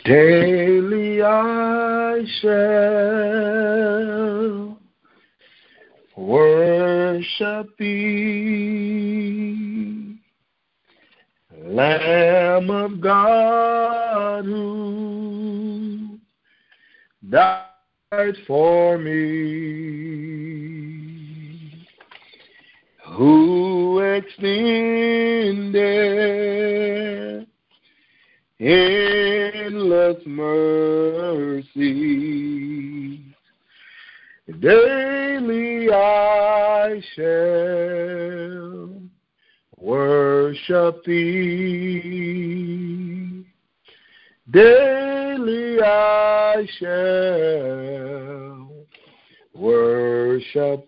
Daily I shall worship thee, Lamb of God, who died for me, who extended endless mercy. Daily I shall worship thee. Daily I shall worship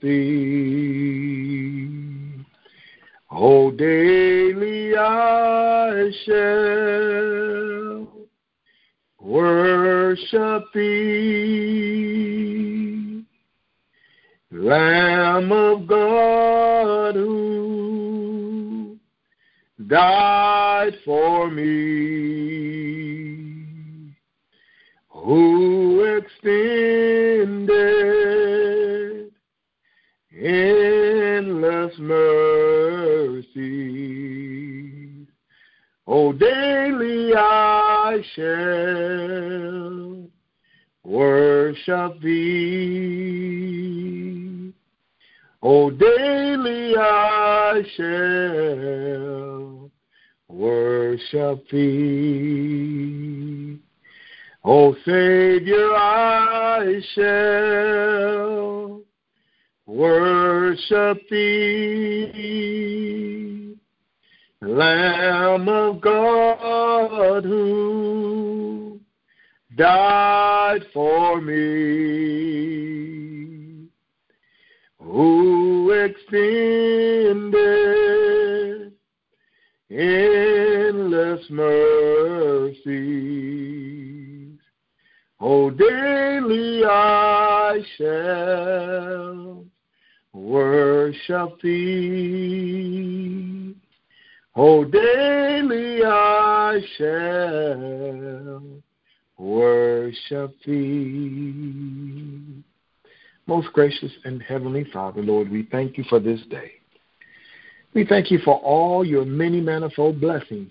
thee. Oh, daily I shall worship thee, Lamb of God, who died for me, who extended endless mercy. Oh, daily I shall worship thee. Oh, daily I shall worship thee. Oh, Savior, I shall worship thee, Lamb of God, who died for me, who extended endless mercies. Oh, daily I shall worship thee. Oh, daily I shall worship thee. Most gracious and heavenly Father, Lord, we thank you for this day. We thank you for all your many manifold blessings.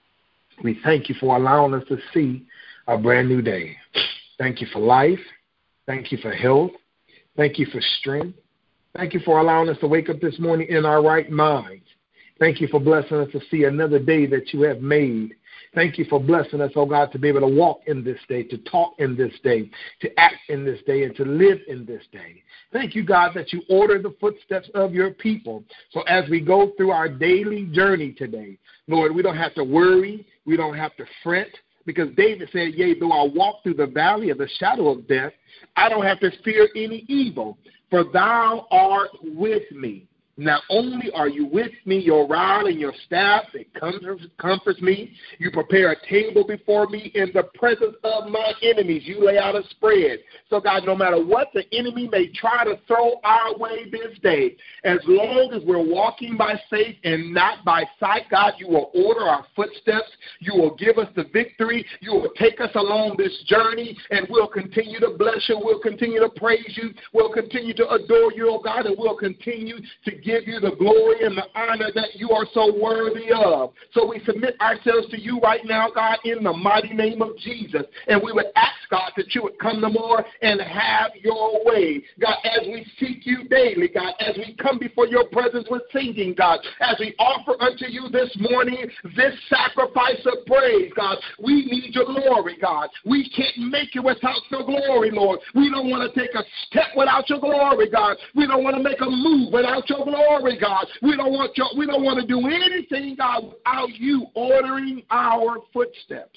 We thank you for allowing us to see a brand new day. Thank you for life. Thank you for health. Thank you for strength. Thank you for allowing us to wake up this morning in our right minds. Thank you for blessing us to see another day that you have made. Thank you for blessing us, oh God, to be able to walk in this day, to talk in this day, to act in this day, and to live in this day. Thank you, God, that you order the footsteps of your people. So as we go through our daily journey today, Lord, we don't have to worry. We don't have to fret. Because David said, yea, though I walk through the valley of the shadow of death, I don't have to fear any evil, for thou art with me. Not only are you with me, your rod and your staff, it comforts me. You prepare a table before me in the presence of my enemies. You lay out a spread. So, God, no matter what the enemy may try to throw our way this day, as long as we're walking by faith and not by sight, God, you will order our footsteps. You will give us the victory. You will take us along this journey, and we'll continue to bless you. We'll continue to praise you. We'll continue to adore you, oh God, and we'll continue to give you the glory and the honor that you are so worthy of. So we submit ourselves to you right now, God, in the mighty name of Jesus. And we would ask, God, that you would come no more and have your way. God, as we seek you daily, God, as we come before your presence with singing, God, as we offer unto you this morning this sacrifice of praise, God, we need your glory, God. We can't make it without your glory, Lord. We don't want to take a step without your glory, God. We don't want to make a move without your glory, God. We don't want to do anything, God, without you ordering our footsteps.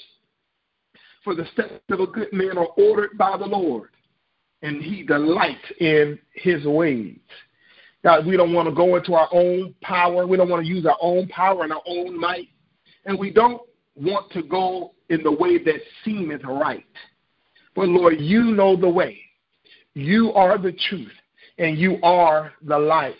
For the steps of a good man are ordered by the Lord, and he delights in his ways. God, we don't want to go into our own power. We don't want to use our own power and our own might. And we don't want to go in the way that seemeth right. But, Lord, you know the way. You are the truth, and you are the life.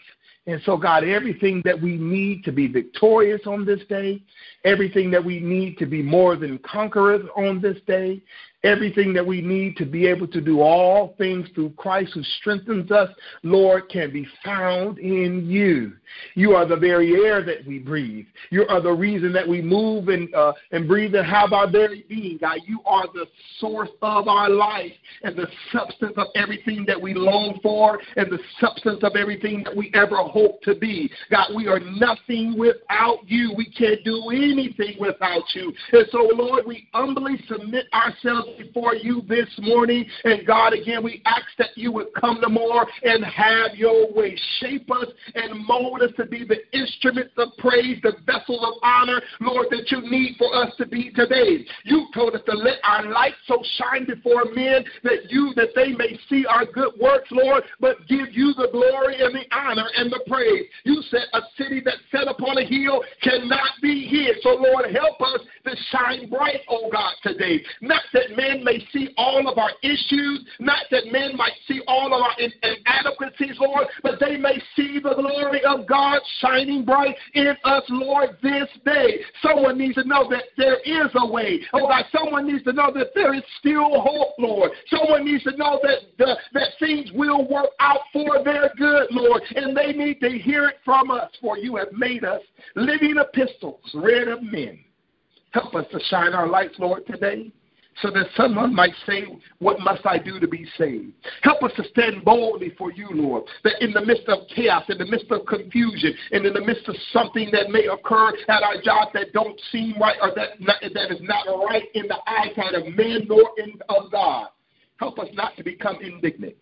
And so, God, everything that we need to be victorious on this day, everything that we need to be more than conquerors on this day, everything that we need to be able to do all things through Christ who strengthens us, Lord, can be found in you. You are the very air that we breathe. You are the reason that we move and breathe and have our very being. God, you are the source of our life and the substance of everything that we long for and the substance of everything that we ever hope to be. God, we are nothing without you. We can't do anything without you. And so, Lord, we humbly submit ourselves before you this morning. And God, again, we ask that you would come to more and have your way. Shape us and mold us to be the instruments of praise, the vessels of honor, Lord, that you need for us to be today. You told us to let our light so shine before men that they may see our good works, Lord, but give you the glory and the honor and the praise. You said a city that's set upon a hill cannot be hid. So, Lord, help us to shine bright, oh God, today. Not that men may see all of our issues, not that men might see all of our inadequacies, Lord, but they may see the glory of God shining bright in us, Lord, this day. Someone needs to know that there is a way. Oh God, someone needs to know that there is still hope, Lord. Someone needs to know that things will work out for their good, Lord, and they need to hear it from us, for you have made us living epistles read of men. Help us to shine our lights, Lord, today, so that someone might say, what must I do to be saved? Help us to stand boldly for you, Lord, that in the midst of chaos, in the midst of confusion, and in the midst of something that may occur at our job that don't seem right or that is not right in the eyesight of men nor of God, help us not to become indignant.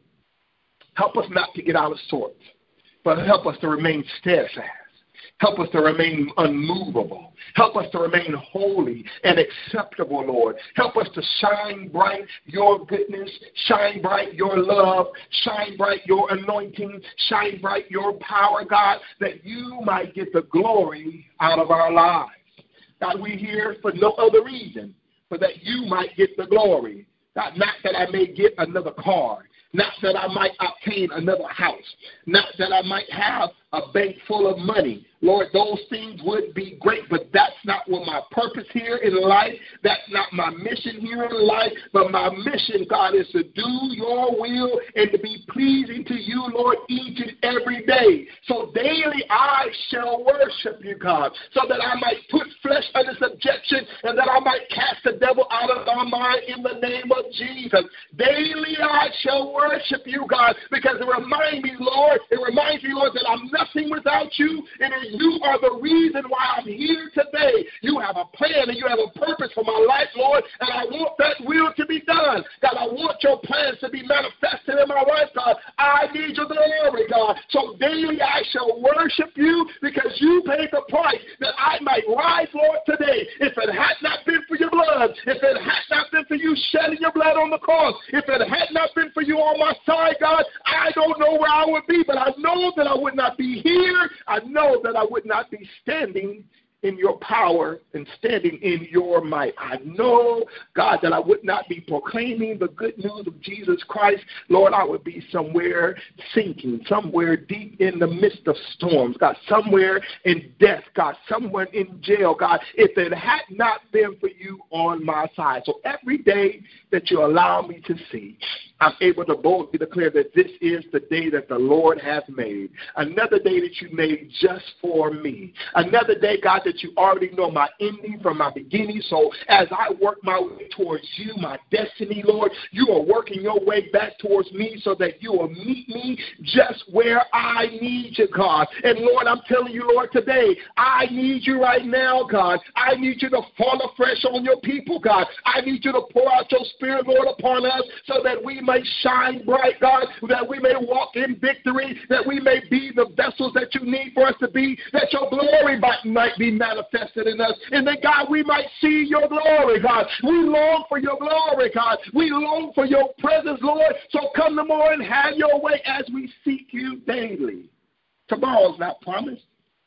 Help us not to get out of sorts, but help us to remain steadfast. Help us to remain unmovable. Help us to remain holy and acceptable, Lord. Help us to shine bright your goodness, shine bright your love, shine bright your anointing, shine bright your power, God, that you might get the glory out of our lives. God, we're here for no other reason but that you might get the glory. God, not that I may get another car, not that I might obtain another house, not that I might have a bank full of money. Lord, those things would be great, but that's not what my purpose here in life. That's not my mission here in life. But my mission, God, is to do your will and to be pleasing to you, Lord, each and every day. So daily I shall worship you, God, so that I might put flesh under subjection and that I might cast the devil out of my mind in the name of Jesus. Daily I shall worship you, God, because it reminds me, Lord, that I'm nothing without you, and you are the reason why I'm here today. You have a plan and you have a purpose for my life, Lord, and I want that will to be done. God, I want your plans to be manifested in my life, God. I need your glory, God. So daily I shall worship you because you paid the price that I might rise, Lord, today. If it had not been for your blood, if it had not been for you shedding your blood on the cross, if it had not been for you on my side, God, I don't know where I would be, but I know that I would not be here. I know that I would not be standing in your power and standing in your might. I know, God, that I would not be proclaiming the good news of Jesus Christ. Lord, I would be somewhere sinking, somewhere deep in the midst of storms, God, somewhere in death, God, somewhere in jail, God, if it had not been for you on my side. So every day that you allow me to see, I'm able to boldly declare that this is the day that the Lord has made. Another day that you made just for me. Another day, God, that you already know my ending from my beginning. So as I work my way towards you, my destiny, Lord, you are working your way back towards me so that you will meet me just where I need you, God. And Lord, I'm telling you, Lord, today, I need you right now, God. I need you to fall afresh on your people, God. I need you to pour out your spirit, Lord, upon us so that we may shine bright, God, that we may walk in victory, that we may be the vessels that you need for us to be, that your glory might be manifested in us, and that, God, we might see your glory, God. We long for your glory, God. We long for your presence, Lord. So come tomorrow and have your way as we seek you daily. Tomorrow's not promised.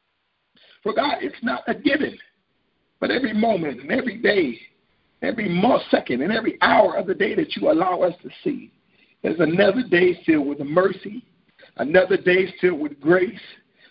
For God, it's not a given. But every moment and every day, every second and every hour of the day that you allow us to see, there's another day filled with mercy, another day filled with grace,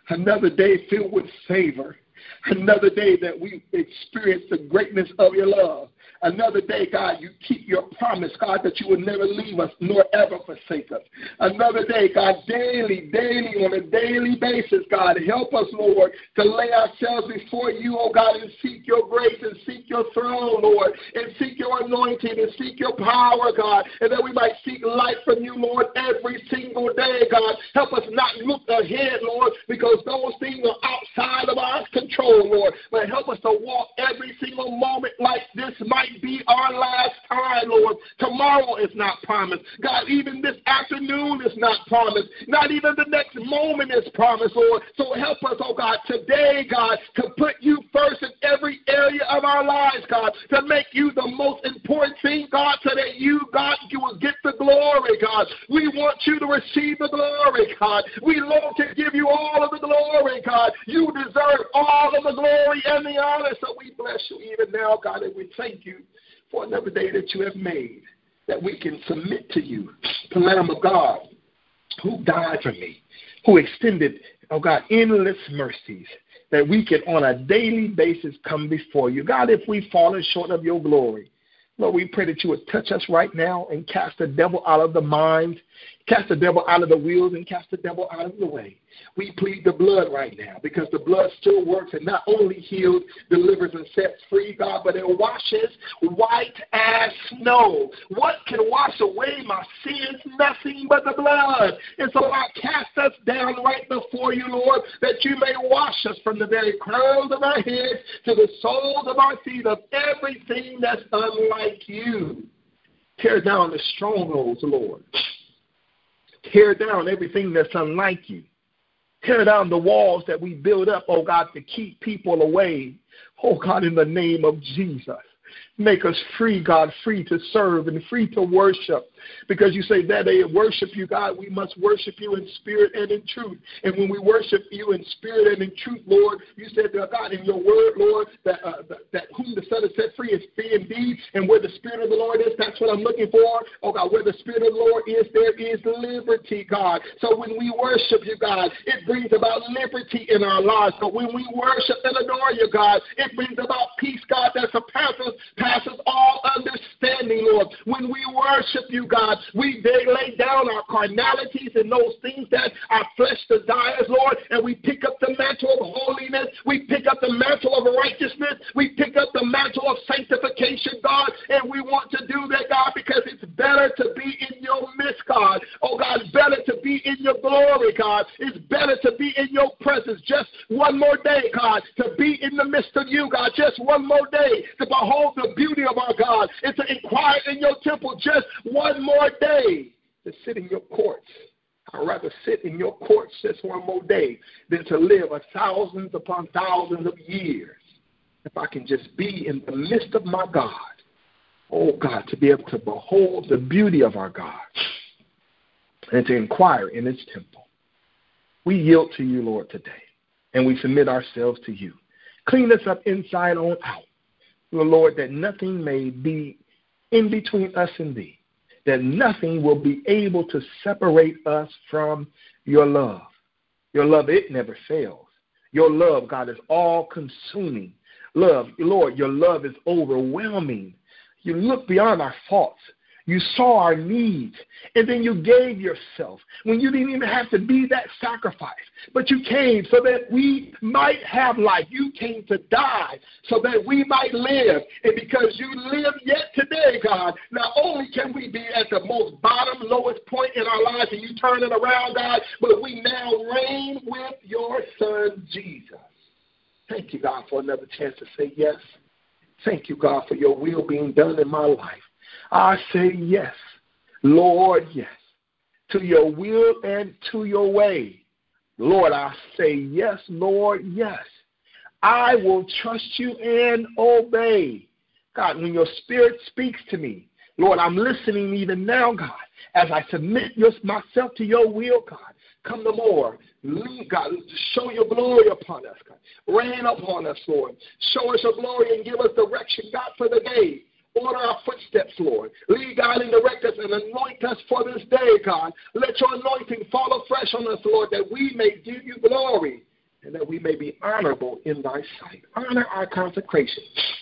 Another day filled with favor. Another day that we experience the greatness of your love. Another day, God, you keep your promise, God, that you will never leave us nor ever forsake us. Another day, God, daily, on a daily basis, God, help us, Lord, to lay ourselves before you, oh God, and seek your grace and seek your throne, Lord, and seek your anointing and seek your power, God, and that we might seek light from you, Lord, every single day, God. Help us not look ahead, Lord, because those things are outside of our control, Lord, but help us to walk every single moment like this might be our last time, Lord. Tomorrow is not promised. God, even this afternoon is not promised. Not even the next moment is promised, Lord. So help us, oh God, today, God, to put you first in every area of our lives, God, to make you the most important thing, God, so that you, God, you will get the glory, God. We want you to receive the glory, God. We long to give you all of the glory, God. You deserve all of the glory and the honor, so we bless you even now, God, and we thank you for another day that you have made, that we can submit to you, the Lamb of God, who died for me, who extended, oh God, endless mercies, that we can on a daily basis come before you. God, if we've fallen short of your glory, Lord, we pray that you would touch us right now and cast the devil out of the mind, cast the devil out of the wheels, and cast the devil out of the way. We plead the blood right now because the blood still works and not only heals, delivers, and sets free, God, but it washes white as snow. What can wash away my sins? Nothing but the blood. And so I cast us down right before you, Lord, that you may wash us from the very crowns of our heads to the soles of our feet of everything that's unlike you. Tear down the strongholds, Lord. Tear down everything that's unlike you. Tear down the walls that we build up, oh God, to keep people away. Oh God, in the name of Jesus. Make us free, God, free to serve and free to worship. Because you say that they worship you, God, we must worship you in spirit and in truth. And when we worship you in spirit and in truth, Lord, you said, God, in your word, Lord, that whom the Son has set free is free indeed. And where the Spirit of the Lord is, that's what I'm looking for. Oh, God, where the Spirit of the Lord is, there is liberty, God. So when we worship you, God, it brings about liberty in our lives. So when we worship and adore you, God, it brings about peace, God, that passes all understanding, Lord. When we worship you, God, we lay down our carnalities and those things that our flesh desires, Lord, and we pick up the mantle of holiness. We pick up the mantle of righteousness. We pick up the mantle of sanctification, God, and we want to do that, God, because it's better to be in your midst, God. Oh, God, it's better to be in your glory, God. It's better to be in your presence just one more day, God, to be in the midst of you, God, just one more day, to behold the beauty of our God, and to inquire in your temple just one more day, to sit in your courts. I'd rather sit in your courts just one more day than to live thousands upon thousands of years. If I can just be in the midst of my God, oh God, to be able to behold the beauty of our God and to inquire in his temple. We yield to you, Lord, today, and we submit ourselves to you. Clean us up inside on out, Lord, that nothing may be in between us and thee, that nothing will be able to separate us from your love. Your love, it never fails. Your love, God, is all-consuming. Love, Lord, your love is overwhelming. You look beyond our faults. You saw our needs, and then you gave yourself when you didn't even have to be that sacrifice. But you came so that we might have life. You came to die so that we might live. And because you live yet today, God, not only can we be at the most bottom, lowest point in our lives, and you turn it around, God, but we now reign with your Son, Jesus. Thank you, God, for another chance to say yes. Thank you, God, for your will being done in my life. I say yes, Lord, yes, to your will and to your way. Lord, I say yes, Lord, yes. I will trust you and obey. God, when your spirit speaks to me, Lord, I'm listening even now, God, as I submit myself to your will, God. Come the more. God, show your glory upon us, God. Rain upon us, Lord. Show us your glory and give us direction, God, for the day. Order our footsteps, Lord. Lead, God, and direct us and anoint us for this day, God. Let your anointing fall afresh on us, Lord, that we may give you glory and that we may be honorable in thy sight. Honor our consecration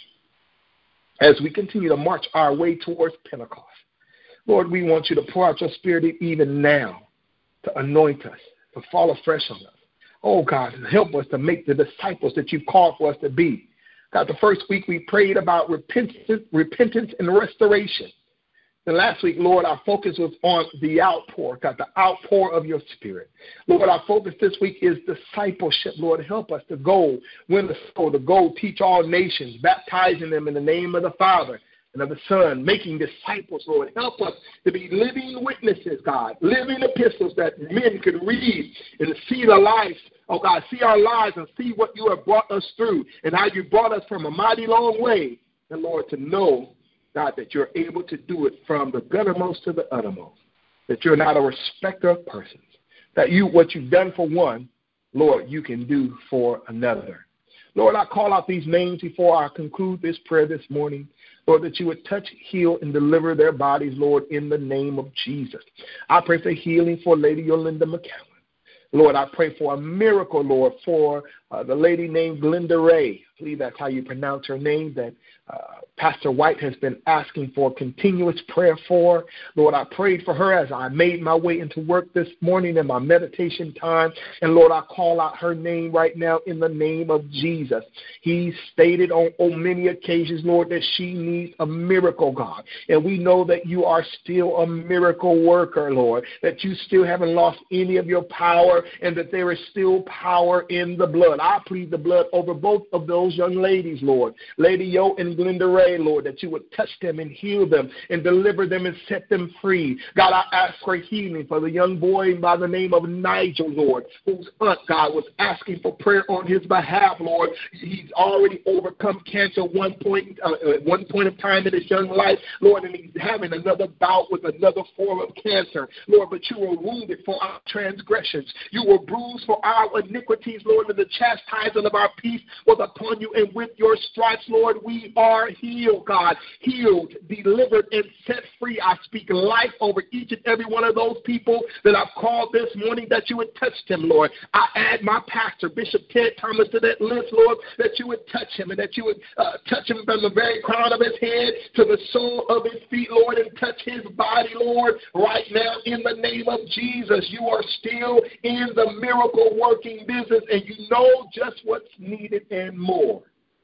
as we continue to march our way towards Pentecost. Lord, we want you to pour out your Spirit even now to anoint us, to fall afresh on us. Oh, God, help us to make the disciples that you've called for us to be. God, the first week we prayed about repentance and restoration. The last week, Lord, our focus was on the outpour, God, the outpour of your Spirit. Lord, our focus this week is discipleship. Lord, help us to go, win the soul, to go teach all nations, baptizing them in the name of the Father and of the Son, making disciples, Lord. Help us to be living witnesses, God, living epistles that men can read and see the lives, oh God, see our lives and see what you have brought us through and how you brought us from a mighty long way. And, Lord, to know, God, that you're able to do it from the guttermost to the uttermost, that you're not a respecter of persons, that what you've done for one, Lord, you can do for another. Lord, I call out these names before I conclude this prayer this morning. Lord, that you would touch, heal, and deliver their bodies, Lord, in the name of Jesus. I pray for healing for Lady Yolinda McCowan. Lord, I pray for a miracle, Lord, for the lady named Glenda Ray. I believe that's how you pronounce her name, that Pastor White has been asking for continuous prayer for. Lord, I prayed for her as I made my way into work this morning in my meditation time. And, Lord, I call out her name right now in the name of Jesus. He stated on many occasions, Lord, that she needs a miracle, God. And we know that you are still a miracle worker, Lord, that you still haven't lost any of your power and that there is still power in the blood. I plead the blood over both of those young ladies, Lord, Lady Yo and Glenda Ray, Lord, that you would touch them and heal them and deliver them and set them free. God, I ask for healing for the young boy by the name of Nigel, Lord, whose aunt, God, was asking for prayer on his behalf, Lord. He's already overcome cancer at one point of time in his young life, Lord, and he's having another bout with another form of cancer, Lord, but you were wounded for our transgressions. You were bruised for our iniquities, Lord, and the chastisement of our peace was upon you, and with your stripes, Lord, we are healed, God, healed, delivered, and set free. I speak life over each and every one of those people that I've called this morning, that you would touch them, Lord. I add my pastor, Bishop Ted Thomas, to that list, Lord, that you would touch him and that you would touch him from the very crown of his head to the sole of his feet, Lord, and touch his body, Lord, right now in the name of Jesus. You are still in the miracle working business, and you know just what's needed and more.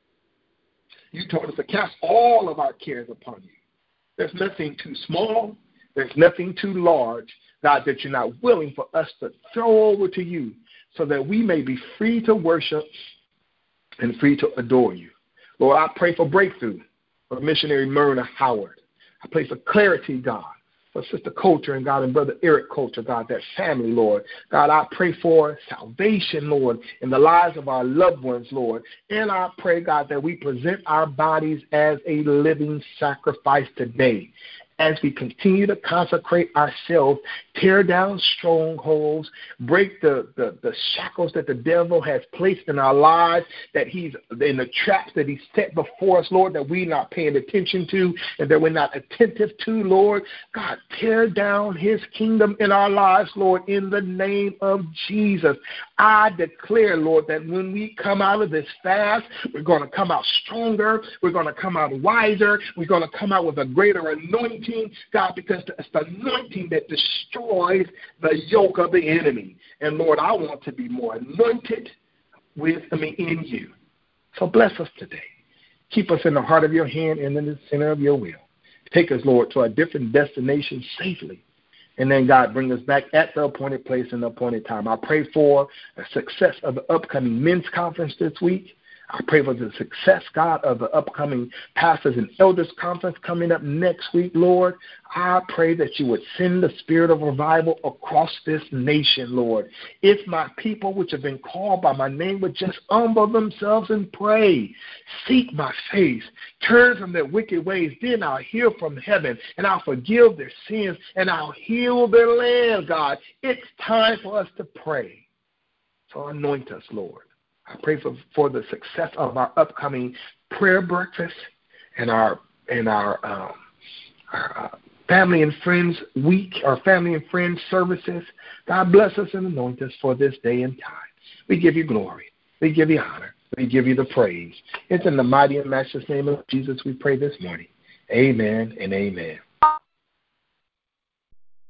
You told us to cast all of our cares upon you. There's nothing too small. There's nothing too large, God, that you're not willing for us to throw over to you so that we may be free to worship and free to adore you. Lord, I pray for breakthrough for missionary Myrna Howard. I pray for clarity, God, for Sister Coulter and God and Brother Eric Coulter, God, that family, Lord. God, I pray for salvation, Lord, in the lives of our loved ones, Lord. And I pray, God, that we present our bodies as a living sacrifice today. As we continue to consecrate ourselves, tear down strongholds, break the shackles that the devil has placed in our lives, that he's in the traps that he's set before us, Lord, that we're not paying attention to and that we're not attentive to, Lord. God, tear down his kingdom in our lives, Lord, in the name of Jesus. I declare, Lord, that when we come out of this fast, we're going to come out stronger. We're going to come out wiser. We're going to come out with a greater anointing, God, because it's the anointing that destroys the yoke of the enemy. And, Lord, I want to be more anointed in you. So bless us today. Keep us in the heart of your hand and in the center of your will. Take us, Lord, to a different destination safely. And then, God, bring us back at the appointed place and the appointed time. I pray for the success of the upcoming men's conference this week. I pray for the success, God, of the upcoming pastors and elders conference coming up next week, Lord. I pray that you would send the spirit of revival across this nation, Lord. If my people, which have been called by my name, would just humble themselves and pray, seek my face, turn from their wicked ways, then I'll hear from heaven, and I'll forgive their sins, and I'll heal their land, God. It's time for us to pray. So anoint us, Lord. I pray for the success of our upcoming prayer breakfast and our family and friends week, our family and friends services. God bless us and anoint us for this day and time. We give you glory. We give you honor. We give you the praise. It's in the mighty and matchless name of Jesus we pray this morning. Amen and amen.